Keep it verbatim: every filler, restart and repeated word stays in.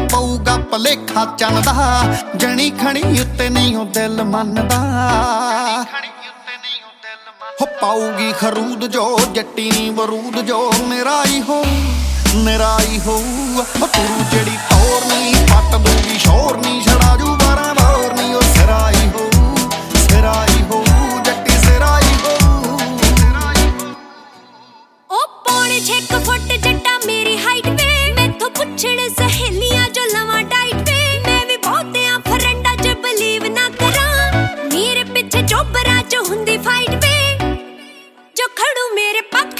ਪਊਗਾ ਭਲੇਖਾ ਚੰਦਾ ਜਣੀ ਖਣੀ ਉੱਤੇ ਨਹੀਂ ਉਹ ਦਿਲ ਮੰਨਦਾ ਹੋ ਪਾਊਗੀ ਖਰੂਦ ਜੋ ਜੱਟੀ ਨੀ ਬਰੂਦ ਜੋ ਮੇਰਾ ਹੀ ਹੋ ਮੇਰਾ ਹੀ ਹੋ ਤੂੰ ਜਿਹੜੀ ਟੌਰ ਨੀ ਪੱਟ ਦੂਗੀ ਸ਼ੋਰ ਨੀ ਛੜਾ ਜੂ ਬਾਰਾਂ ਬੋਰ ਨੀ ਉਹ ਸਿਰਾ ਹੀ ਹੋ ਸਿਰਾ ਹੀ ਹੋ ਜੱਟੀ ਸਿਰਾ ਹੀ ਹੋ ਉਹ ਪੌਣੇ ਛੇ ਕੁ ਫੁੱਟ ਜੱਟਾ ਮੇਰੀ ਹਾਈਟ ਵੇ ਮੈਥੋਂ ਪੁੱਛਣ ਸਹੇਲੀਆਂ ਜੋ ਲਵਾਂ ਡਾਈਟ ਵੇ ਮੈਂ ਵੀ ਬਹੁਤਿਆਂ ਫਰੈਂਡਾਂ 'ਚ ਬਲੀਵ ਨਾ ਕਰਾਂ ਮੇਰੇ ਪਿੱਛੇ ਚੋਬਰਾਂ 'ਚ ਹੁੰਦੀ ਫਾਈਟ ਵੇ ਜੋ ਖੜੂ ਮੇਰੇ ਪੱਖ